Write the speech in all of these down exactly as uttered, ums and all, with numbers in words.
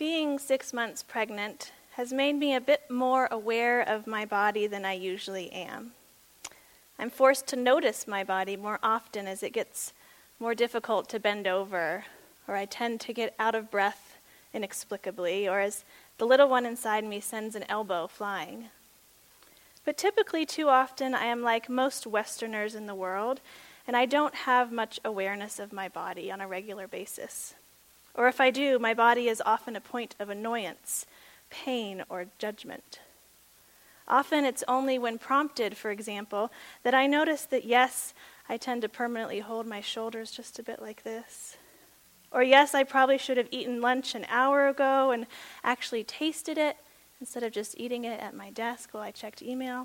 being six months pregnant has made me a bit more aware of my body than I usually am. I'm forced to notice my body more often as it gets more difficult to bend over, or I tend to get out of breath inexplicably, or as the little one inside me sends an elbow flying. But typically, too often, I am like most Westerners in the world, and I don't have much awareness of my body on a regular basis. Or if I do, my body is often a point of annoyance, pain, or judgment. Often it's only when prompted, for example, that I notice that, yes, I tend to permanently hold my shoulders just a bit like this. Or yes, I probably should have eaten lunch an hour ago and actually tasted it instead of just eating it at my desk while I checked email.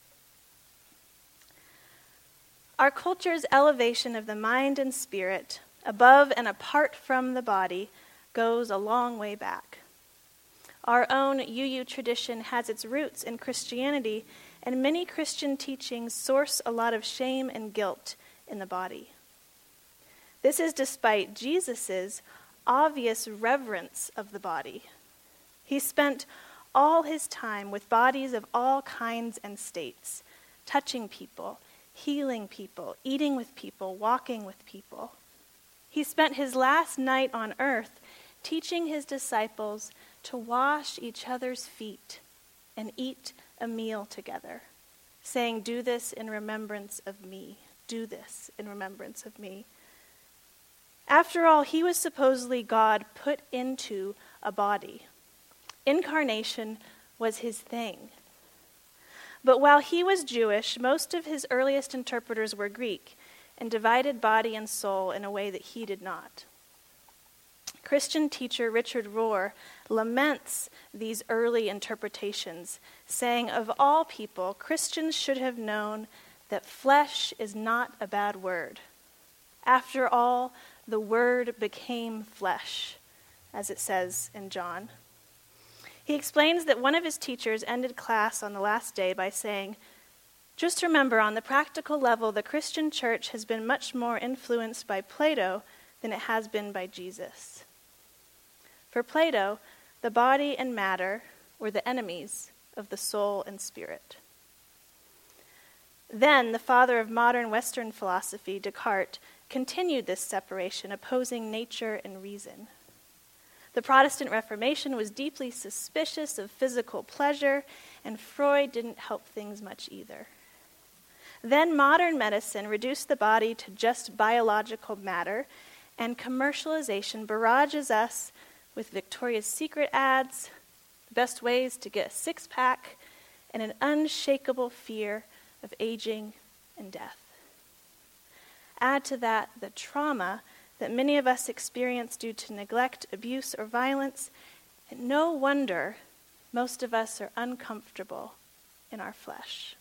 Our culture's elevation of the mind and spirit, above and apart from the body, goes a long way back. Our own U U tradition has its roots in Christianity, and many Christian teachings source a lot of shame and guilt in the body. This is despite Jesus' obvious reverence of the body. He spent all his time with bodies of all kinds and states, touching people, healing people, eating with people, walking with people. He spent his last night on earth teaching his disciples to wash each other's feet and eat a meal together, saying, "Do this in remembrance of me. Do this in remembrance of me." After all, he was supposedly God put into a body. Incarnation was his thing. But while he was Jewish, most of his earliest interpreters were Greek and divided body and soul in a way that he did not. Christian teacher Richard Rohr laments these early interpretations, saying, "Of all people, Christians should have known that flesh is not a bad word. After all, the word became flesh," as it says in John. He explains that one of his teachers ended class on the last day by saying, "Just remember, on the practical level, the Christian church has been much more influenced by Plato than it has been by Jesus." For Plato, the body and matter were the enemies of the soul and spirit. Then, the father of modern Western philosophy, Descartes, continued this separation, opposing nature and reason. The Protestant Reformation was deeply suspicious of physical pleasure, and Freud didn't help things much either. Then modern medicine reduced the body to just biological matter, and commercialization barrages us with Victoria's Secret ads, the best ways to get a six-pack, and an unshakable fear of aging and death. Add to that the trauma that many of us experience due to neglect, abuse, or violence, and no wonder most of us are uncomfortable in our flesh.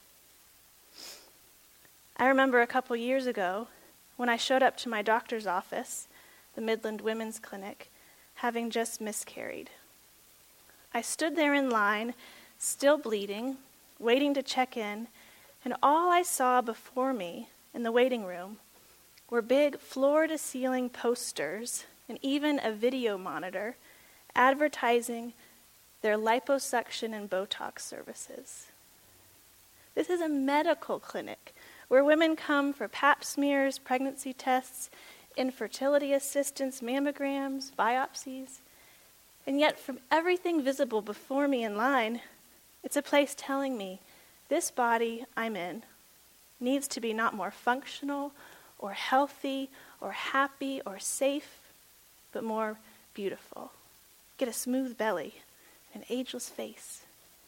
I remember a couple years ago when I showed up to my doctor's office, the Midland Women's Clinic, having just miscarried. I stood there in line, still bleeding, waiting to check in, and all I saw before me in the waiting room were big floor-to-ceiling posters and even a video monitor advertising their liposuction and Botox services. This is a medical clinic where women come for pap smears, pregnancy tests, infertility assistance, mammograms, biopsies. And yet, from everything visible before me in line, it's a place telling me this body I'm in needs to be not more functional or healthy, or happy, or safe, but more beautiful. Get a smooth belly and an ageless face.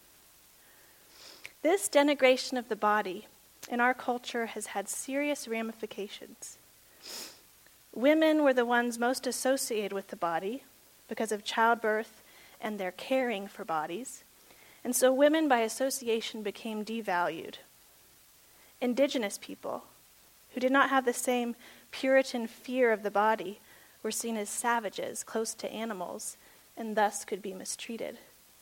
This denigration of the body in our culture has had serious ramifications. Women were the ones most associated with the body because of childbirth and their caring for bodies, and so women by association became devalued. Indigenous people, who did not have the same Puritan fear of the body, were seen as savages, close to animals, and thus could be mistreated.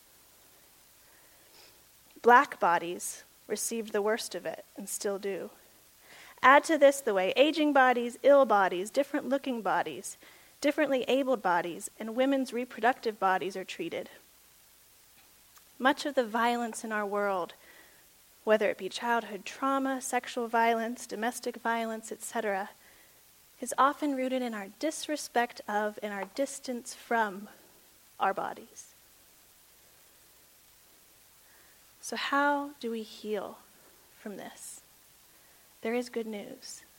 Black bodies received the worst of it, and still do. Add to this the way aging bodies, ill bodies, different-looking bodies differently abled bodies and women's reproductive bodies are treated. Much of the violence in our world, whether it be childhood trauma, sexual violence, domestic violence, et cetera, is often rooted in our disrespect of and our distance from our bodies. So how do we heal from this? There is good news.